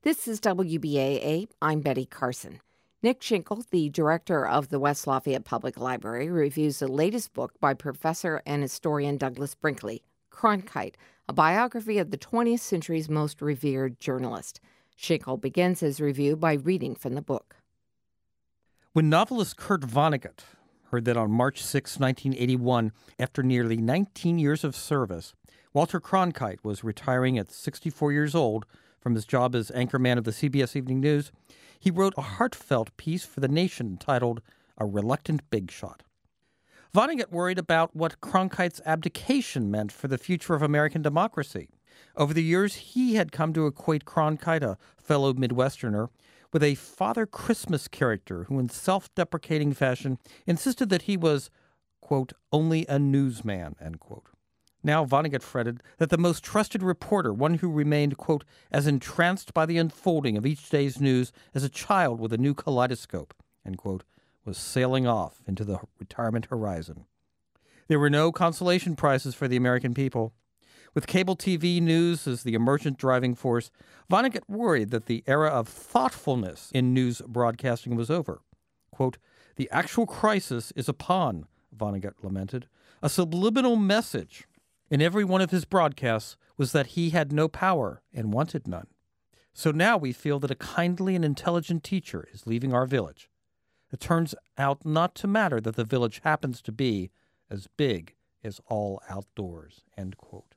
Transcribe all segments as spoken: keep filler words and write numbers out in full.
This is W B A A. I'm Betty Carson. Nick Schinkel, the director of the West Lafayette Public Library, reviews the latest book by professor and historian Douglas Brinkley, Cronkite, a biography of the twentieth century's most revered journalist. Schinkel begins his review by reading from the book. When novelist Kurt Vonnegut heard that on March sixth, nineteen eighty-one, after nearly nineteen years of service, Walter Cronkite was retiring at sixty-four years old from his job as anchorman of the C B S Evening News, he wrote a heartfelt piece for The Nation titled A Reluctant Big Shot. Vonnegut worried about what Cronkite's abdication meant for the future of American democracy. Over the years, he had come to equate Cronkite, a fellow Midwesterner, with a Father Christmas character who, in self-deprecating fashion, insisted that he was, quote, only a newsman, end quote. Now Vonnegut fretted that the most trusted reporter, one who remained, quote, as entranced by the unfolding of each day's news as a child with a new kaleidoscope, end quote, was sailing off into the retirement horizon. There were no consolation prizes for the American people. With cable T V news as the emergent driving force, Vonnegut worried that the era of thoughtfulness in news broadcasting was over. Quote, the actual crisis is upon, Vonnegut lamented. A subliminal message in every one of his broadcasts was that he had no power and wanted none. So now we feel that a kindly and intelligent teacher is leaving our village. It turns out not to matter that the village happens to be as big as all outdoors, end quote.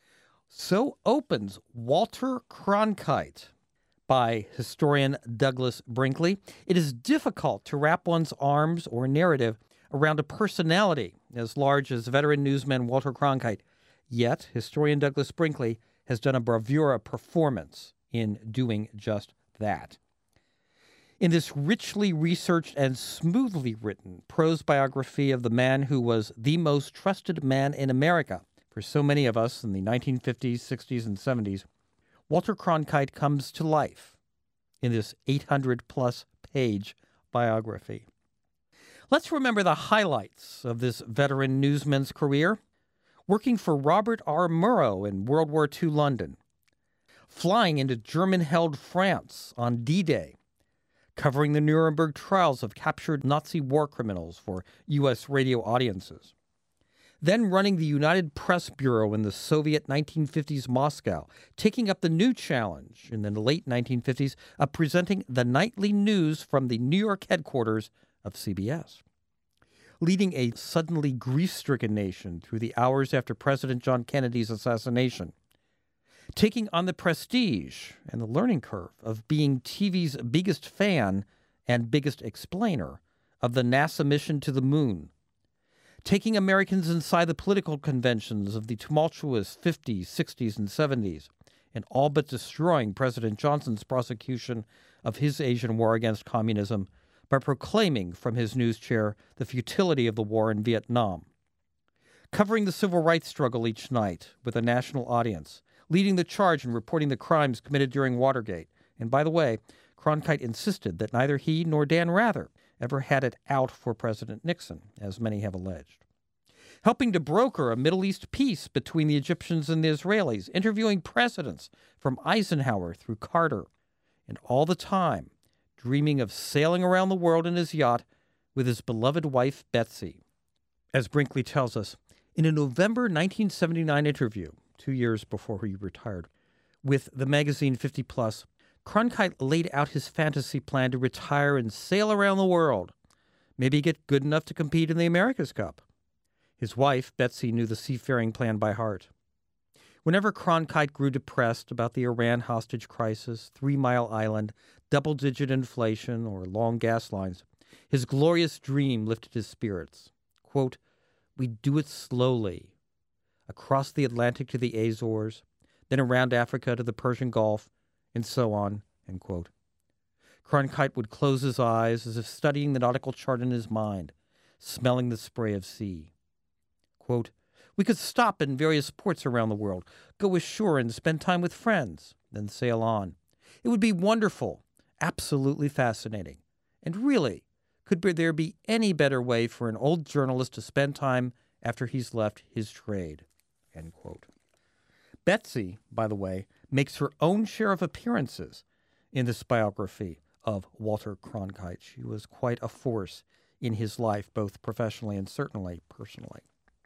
So opens Walter Cronkite by historian Douglas Brinkley. It is difficult to wrap one's arms or narrative around a personality as large as veteran newsman Walter Cronkite. Yet, historian Douglas Brinkley has done a bravura performance in doing just that. In this richly researched and smoothly written prose biography of the man who was the most trusted man in America for so many of us in the nineteen fifties, sixties, and seventies, Walter Cronkite comes to life in this eight hundred plus page biography. Let's remember the highlights of this veteran newsman's career. Working for Robert R. Murrow in World War Two London, flying into German-held France on D-Day, covering the Nuremberg trials of captured Nazi war criminals for U S radio audiences, then running the United Press Bureau in the Soviet nineteen fifties Moscow, taking up the new challenge in the late nineteen fifties of presenting the nightly news from the New York headquarters of C B S. Leading a suddenly grief-stricken nation through the hours after President John Kennedy's assassination, taking on the prestige and the learning curve of being T V's biggest fan and biggest explainer of the NASA mission to the moon, taking Americans inside the political conventions of the tumultuous fifties, sixties, and seventies, and all but destroying President Johnson's prosecution of his Asian war against communism by proclaiming from his news chair the futility of the war in Vietnam, covering the civil rights struggle each night with a national audience, leading the charge in reporting the crimes committed during Watergate. And by the way, Cronkite insisted that neither he nor Dan Rather ever had it out for President Nixon, as many have alleged. Helping to broker a Middle East peace between the Egyptians and the Israelis, interviewing presidents from Eisenhower through Carter, and all the time dreaming of sailing around the world in his yacht with his beloved wife, Betsy. As Brinkley tells us, in a November nineteen seventy-nine interview, two years before he retired, with the magazine fifty plus, Cronkite laid out his fantasy plan to retire and sail around the world, maybe get good enough to compete in the America's Cup. His wife, Betsy, knew the seafaring plan by heart. Whenever Cronkite grew depressed about the Iran hostage crisis, Three Mile Island, double-digit inflation, or long gas lines, his glorious dream lifted his spirits. Quote, we do it slowly, across the Atlantic to the Azores, then around Africa to the Persian Gulf, and so on, end quote. Cronkite would close his eyes as if studying the nautical chart in his mind, smelling the spray of sea. Quote, we could stop in various ports around the world, go ashore and spend time with friends, then sail on. It would be wonderful, absolutely fascinating. And really, could there be any better way for an old journalist to spend time after he's left his trade? End quote. Betsy, by the way, makes her own share of appearances in this biography of Walter Cronkite. She was quite a force in his life, both professionally and certainly personally.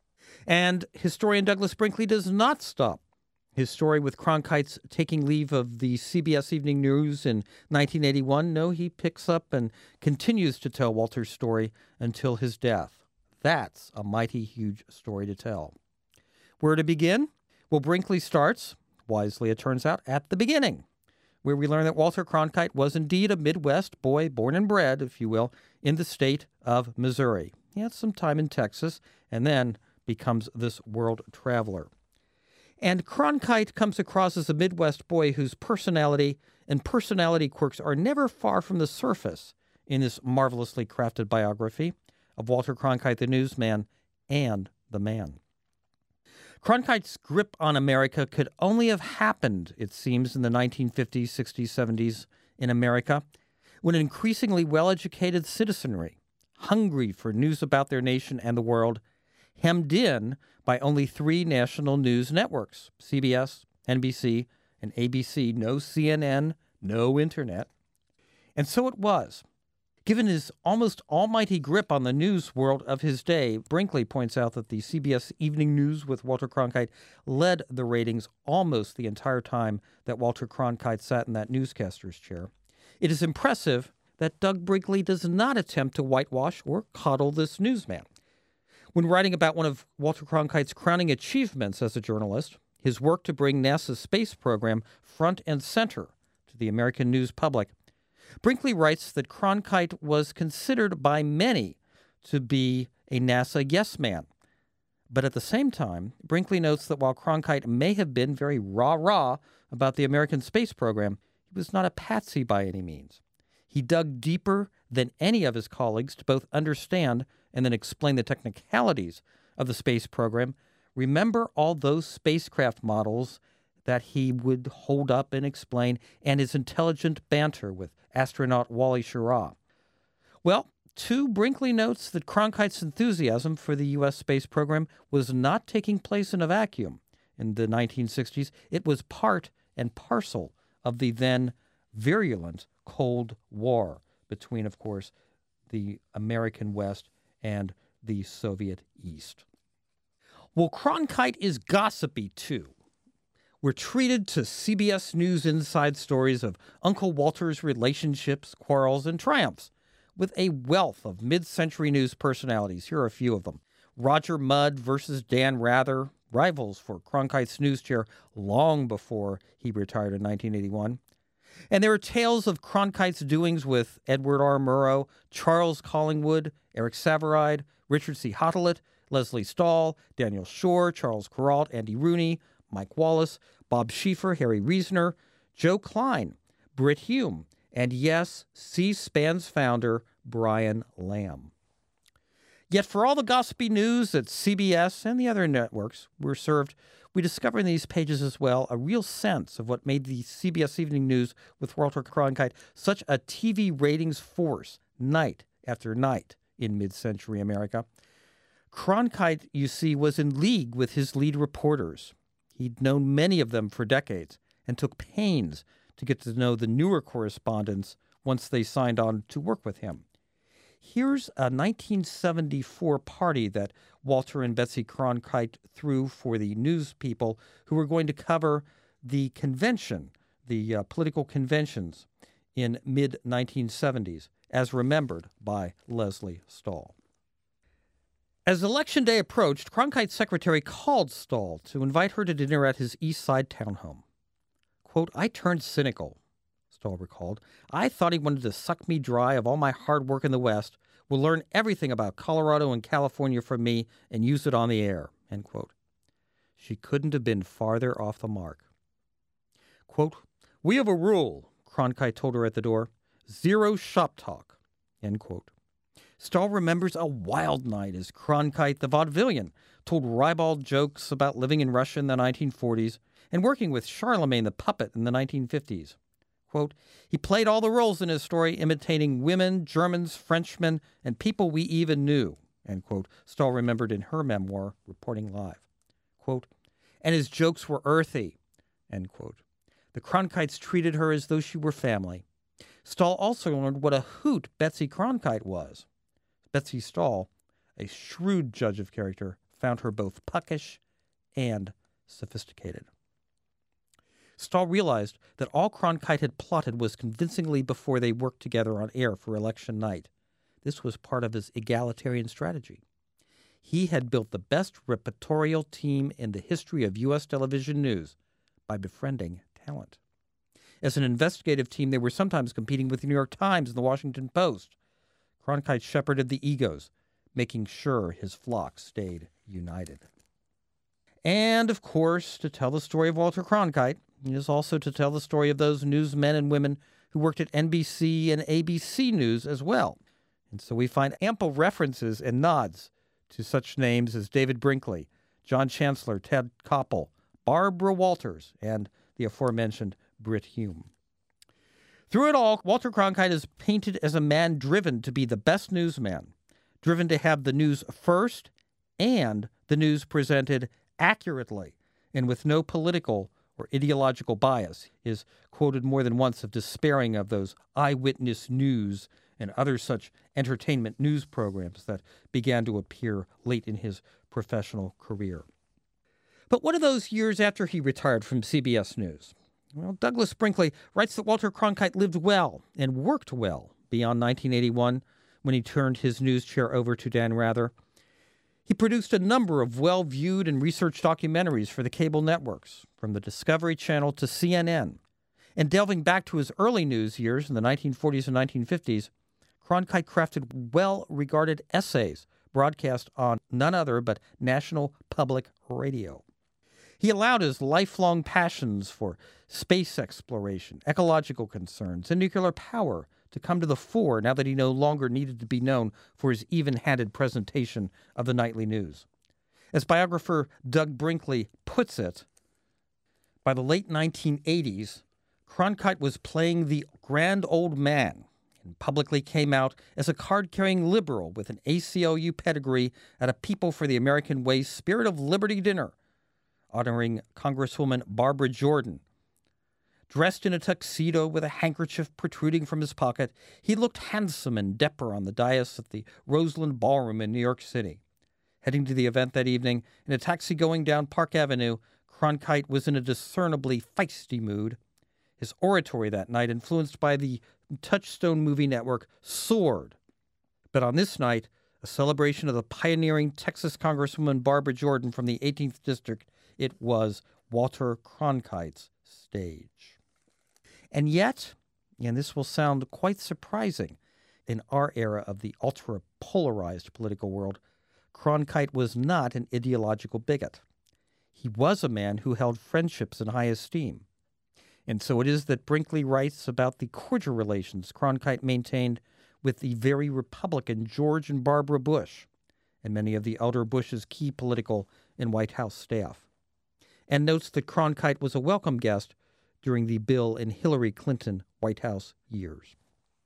And historian Douglas Brinkley does not stop his story with Cronkite's taking leave of the C B S Evening News in nineteen eighty-one. No, he picks up and continues to tell Walter's story until his death. That's a mighty huge story to tell. Where to begin? Well, Brinkley starts, wisely it turns out, at the beginning, where we learn that Walter Cronkite was indeed a Midwest boy, born and bred, if you will, in the state of Missouri. He had some time in Texas and then becomes this world traveler. And Cronkite comes across as a Midwest boy whose personality and personality quirks are never far from the surface in this marvelously crafted biography of Walter Cronkite, the newsman and the man. Cronkite's grip on America could only have happened, it seems, in the nineteen fifties, sixties, seventies in America, when an increasingly well-educated citizenry, hungry for news about their nation and the world, hemmed in by only three national news networks, C B S, N B C, and A B C, no C N N, no internet. And so it was. Given his almost almighty grip on the news world of his day, Brinkley points out that the C B S Evening News with Walter Cronkite led the ratings almost the entire time that Walter Cronkite sat in that newscaster's chair. It is impressive that Doug Brinkley does not attempt to whitewash or coddle this newsman. When writing about one of Walter Cronkite's crowning achievements as a journalist, his work to bring NASA's space program front and center to the American news public, Brinkley writes that Cronkite was considered by many to be a NASA yes man. But at the same time, Brinkley notes that while Cronkite may have been very rah-rah about the American space program, he was not a patsy by any means. He dug deeper than any of his colleagues to both understand and then explain the technicalities of the space program. Remember all those spacecraft models that he would hold up and explain, and his intelligent banter with astronaut Wally Schirra. Well, too, Brinkley notes that Cronkite's enthusiasm for the U S space program was not taking place in a vacuum in the nineteen sixties. It was part and parcel of the then virulent Cold War between, of course, the American West and the Soviet East. Well, Cronkite is gossipy, too. We're treated to C B S News inside stories of Uncle Walter's relationships, quarrels, and triumphs, with a wealth of mid-century news personalities. Here are a few of them. Roger Mudd versus Dan Rather, rivals for Cronkite's news chair long before he retired in nineteen eighty-one. And there are tales of Cronkite's doings with Edward R. Murrow, Charles Collingwood, Eric Savaride, Richard C. Hottelet, Leslie Stahl, Daniel Shore, Charles Kuralt, Andy Rooney, Mike Wallace, Bob Schieffer, Harry Reasoner, Joe Klein, Britt Hume, and yes, C-SPAN's founder, Brian Lamb. Yet for all the gossipy news that C B S and the other networks were served, we discover in these pages as well a real sense of what made the C B S Evening News with Walter Cronkite such a T V ratings force night after night in mid-century America. Cronkite, you see, was in league with his lead reporters. He'd known many of them for decades and took pains to get to know the newer correspondents once they signed on to work with him. Here's a nineteen seventy-four party that Walter and Betsy Cronkite threw for the news people who were going to cover the convention, the uh, political conventions in mid nineteen seventies, as remembered by Leslie Stahl. As Election Day approached, Cronkite's secretary called Stahl to invite her to dinner at his East Side townhome. Quote, "I turned cynical," Stahl recalled. "I thought he wanted to suck me dry of all my hard work in the West, will learn everything about Colorado and California from me and use it on the air," end quote. She couldn't have been farther off the mark. Quote, "We have a rule," Cronkite told her at the door, "zero shop talk," end quote. Stahl remembers a wild night as Cronkite, the vaudevillian, told ribald jokes about living in Russia in the nineteen forties and working with Charlemagne the puppet in the nineteen fifties. Quote, "He played all the roles in his story, imitating women, Germans, Frenchmen, and people we even knew," end quote, Stahl remembered in her memoir, Reporting Live. Quote, "And his jokes were earthy," end quote. The Cronkites treated her as though she were family. Stahl also learned what a hoot Betsy Cronkite was. Betsy Stahl, a shrewd judge of character, found her both puckish and sophisticated. Stahl realized that all Cronkite had plotted was convincingly before they worked together on air for election night. This was part of his egalitarian strategy. He had built the best repertorial team in the history of U S television news by befriending talent. As an investigative team, they were sometimes competing with the New York Times and the Washington Post. Cronkite shepherded the egos, making sure his flock stayed united. And, of course, to tell the story of Walter Cronkite is also to tell the story of those newsmen and women who worked at N B C and A B C News as well. And so we find ample references and nods to such names as David Brinkley, John Chancellor, Ted Koppel, Barbara Walters, and the aforementioned Brit Hume. Through it all, Walter Cronkite is painted as a man driven to be the best newsman, driven to have the news first and the news presented accurately and with no political or ideological bias. He is quoted more than once of despairing of those eyewitness news and other such entertainment news programs that began to appear late in his professional career. But what of those years after he retired from C B S News? Well, Douglas Brinkley writes that Walter Cronkite lived well and worked well beyond nineteen eighty-one when he turned his news chair over to Dan Rather. He produced a number of well-viewed and researched documentaries for the cable networks, from the Discovery Channel to C N N. And delving back to his early news years in the nineteen forties and nineteen fifties, Cronkite crafted well-regarded essays broadcast on none other but National Public Radio. He allowed his lifelong passions for space exploration, ecological concerns, and nuclear power to come to the fore now that he no longer needed to be known for his even-handed presentation of the nightly news. As biographer Doug Brinkley puts it, by the late nineteen eighties, Cronkite was playing the grand old man and publicly came out as a card-carrying liberal with an A C L U pedigree at a People for the American Way Spirit of Liberty dinner, honoring Congresswoman Barbara Jordan. Dressed in a tuxedo with a handkerchief protruding from his pocket, he looked handsome and dapper on the dais at the Roseland Ballroom in New York City. Heading to the event that evening, in a taxi going down Park Avenue, Cronkite was in a discernibly feisty mood. His oratory that night, influenced by the Touchstone movie network, soared. But on this night, a celebration of the pioneering Texas Congresswoman Barbara Jordan from the eighteenth District, it was Walter Cronkite's stage. And yet, and this will sound quite surprising in our era of the ultra-polarized political world, Cronkite was not an ideological bigot. He was a man who held friendships in high esteem. And so it is that Brinkley writes about the cordial relations Cronkite maintained with the very Republican George and Barbara Bush and many of the elder Bush's key political and White House staff, and notes that Cronkite was a welcome guest during the Bill and Hillary Clinton White House years.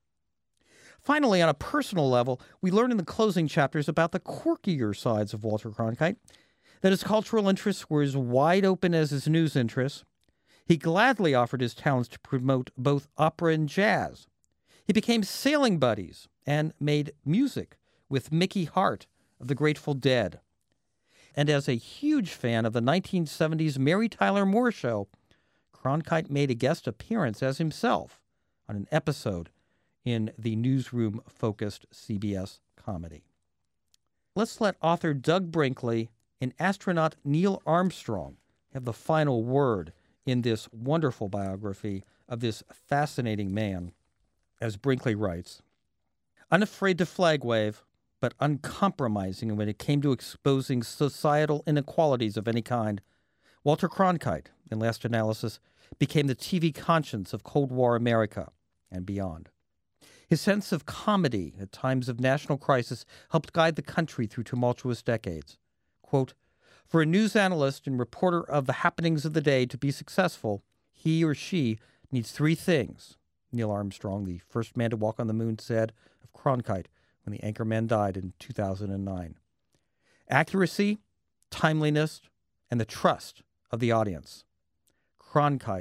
Finally, on a personal level, we learn in the closing chapters about the quirkier sides of Walter Cronkite, that his cultural interests were as wide open as his news interests. He gladly offered his talents to promote both opera and jazz. He became sailing buddies and made music with Mickey Hart of the Grateful Dead. And as a huge fan of the nineteen seventies Mary Tyler Moore Show, Cronkite made a guest appearance as himself on an episode in the newsroom-focused C B S comedy. Let's let author Doug Brinkley and astronaut Neil Armstrong have the final word in this wonderful biography of this fascinating man. As Brinkley writes, unafraid to flag wave, but uncompromising when it came to exposing societal inequalities of any kind, Walter Cronkite, in last analysis, became the T V conscience of Cold War America and beyond. His sense of comedy at times of national crisis helped guide the country through tumultuous decades. Quote, for a news analyst and reporter of the happenings of the day to be successful, he or she needs three things, Neil Armstrong, the first man to walk on the moon, said of Cronkite when the anchorman died in two thousand nine. Accuracy, timeliness, and the trust of the audience. Cronkite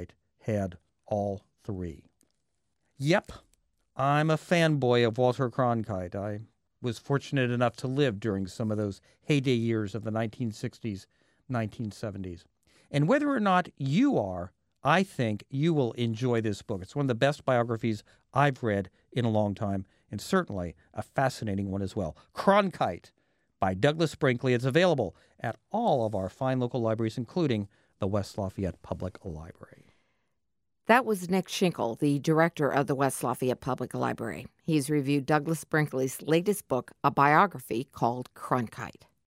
had all three. Yep, I'm a fanboy of Walter Cronkite. I was fortunate enough to live during some of those heyday years of the nineteen sixties, nineteen seventies. And whether or not you are, I think you will enjoy this book. It's one of the best biographies I've read in a long time, and certainly a fascinating one as well. Cronkite by Douglas Brinkley. It's available at all of our fine local libraries, including the West Lafayette Public Library. That was Nick Schinkel, the director of the West Lafayette Public Library. He's reviewed Douglas Brinkley's latest book, a biography called Cronkite.